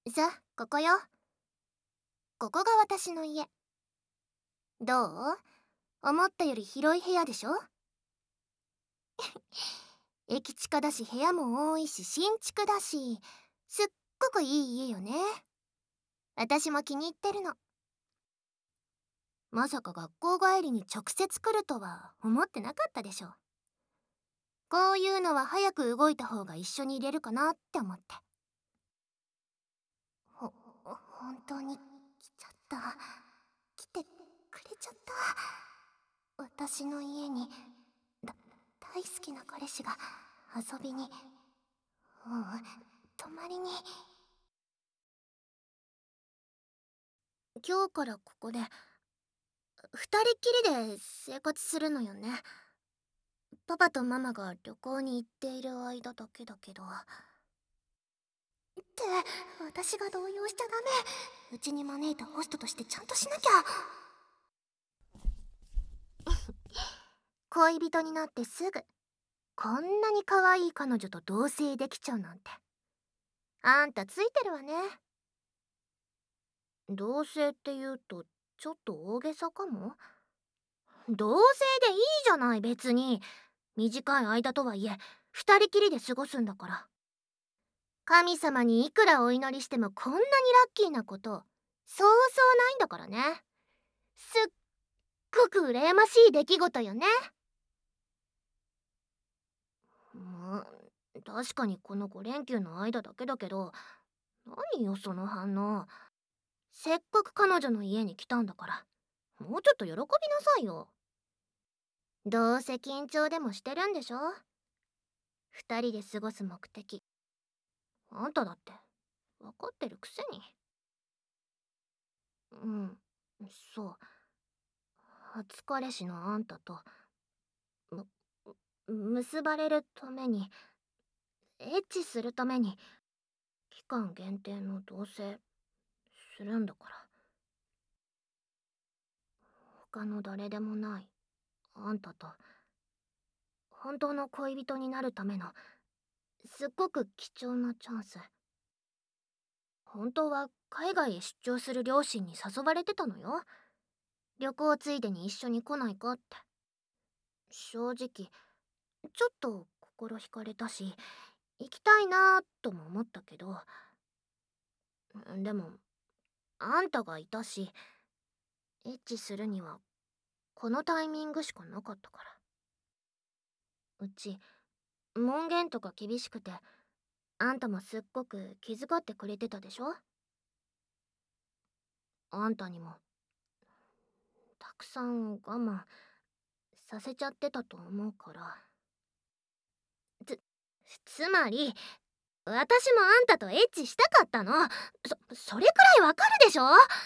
さあ、ここよ。ここが私の家。どう？思ったより広い部屋でしょ？駅近だし部屋も多いし新築だし、すっごくいい家よね。私も気に入ってるの。まさか学校帰りに直接来るとは思ってなかったでしょ。こういうのは早く動いた方が一緒にいれるかなって思って。本当に来ちゃった。来てくれちゃった。私の家にだ大好きな彼氏が遊びに、泊まりに。今日からここで二人きりで生活するのよね。パパとママが旅行に行っている間だけだけど。って私が動揺しちゃダメ。うちに招いたホストとしてちゃんとしなきゃ。恋人になってすぐこんなに可愛い彼女と同棲できちゃうなんて。あんたついてるわね。同棲って言うとちょっと大げさかも。同棲でいいじゃない別に。短い間とはいえ二人きりで過ごすんだから。神様にいくらお祈りしてもこんなにラッキーなことそうそうないんだからね。すっごく羨ましい出来事よね。確かにこの5連休の間だけだけど、何よその反応。せっかく彼女の家に来たんだから、もうちょっと喜びなさいよ。どうせ緊張でもしてるんでしょ？二人で過ごす目的。あんただって分かってるくせに。うん、そう。初彼氏のあんたと、結ばれるために、エッチするために、期間限定の同棲するんだから。他の誰でもないあんたと本当の恋人になるためのすっごく貴重なチャンス。本当は海外へ出張する両親に誘われてたのよ。旅行ついでに一緒に来ないかって。正直ちょっと心惹かれたし行きたいなとも思ったけど、でもあんたがいたしエッチするにはこのタイミングしかなかったから。うち門限とか厳しくてあんたもすっごく気遣ってくれてたでしょ。あんたにもたくさん我慢させちゃってたと思うから。つつまり私もあんたとエッチしたかったの。それくらいわかるでしょ。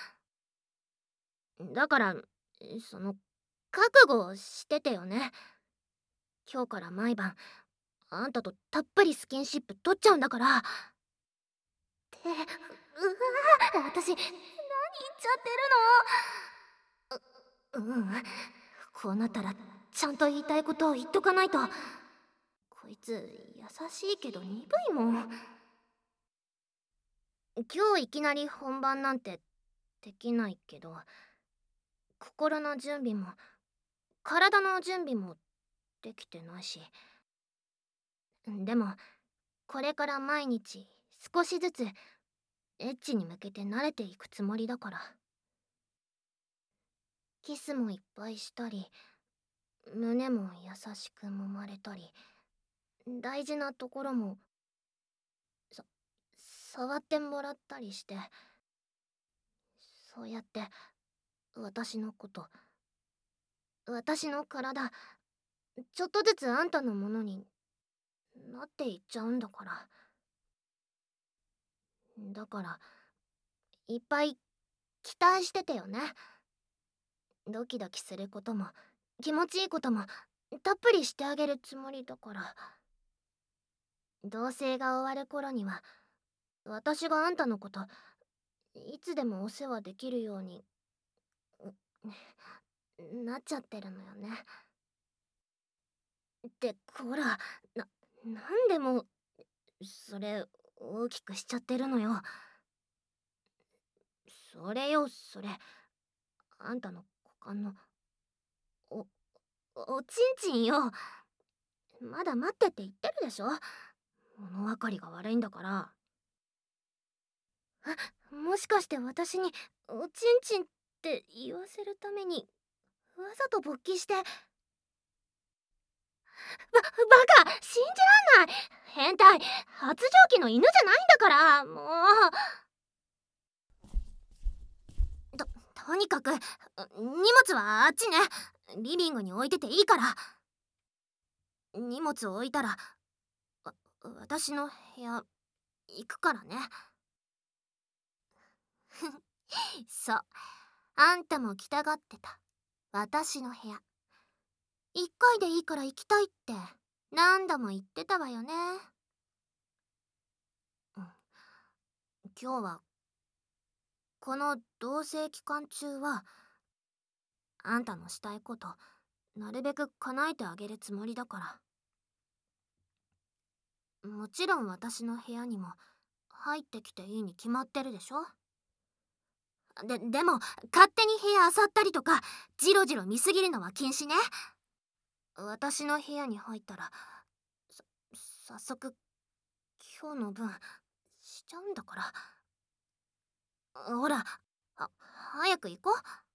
だからその覚悟をしててよね。今日から毎晩あんたとたっぷりスキンシップ取っちゃうんだから。って私何言っちゃってるの？こうなったらちゃんと言いたいことを言っとかないと。こいつ優しいけど鈍いもん。今日いきなり本番なんてできないけど、心の準備も体の準備もできてないし。でもこれから毎日少しずつエッチに向けて慣れていくつもりだから。キスもいっぱいしたり胸も優しく揉まれたり大事なところもさ触ってもらったりして、そうやって私のこと私の体ちょっとずつあんたのものになっていっちゃうんだから。だからいっぱい期待しててよね。ドキドキすることも気持ちいいこともたっぷりしてあげるつもりだから。同棲が終わる頃には私があんたのこといつでもお世話できるようになっちゃってるのよね。ってこら、な、なんでもそれ大きくしちゃってるのよ。 それよ、それ。あんたの股間の、お、おちんちんよ。まだ待ってって言ってるでしょ。物分かりが悪いんだから。もしかして私におちんちんって言わせるためにわざと勃起して。バカ信じらんない。変態。発情期の犬じゃないんだから、もう。とにかく荷物はあっちね。リビングに置いてていいから。荷物を置いたら私の部屋行くからね。そう、あんたも来たがってた私の部屋。一回でいいから行きたいって何度も言ってたわよね。うん、今日はこの同棲期間中はあんたのしたいことなるべく叶えてあげるつもりだから。もちろん私の部屋にも入ってきていいに決まってるでしょ。でも勝手に部屋漁ったりとかジロジロ見すぎるのは禁止ね。私の部屋に入ったら早速今日の分しちゃうんだから。ほら、早く行こう。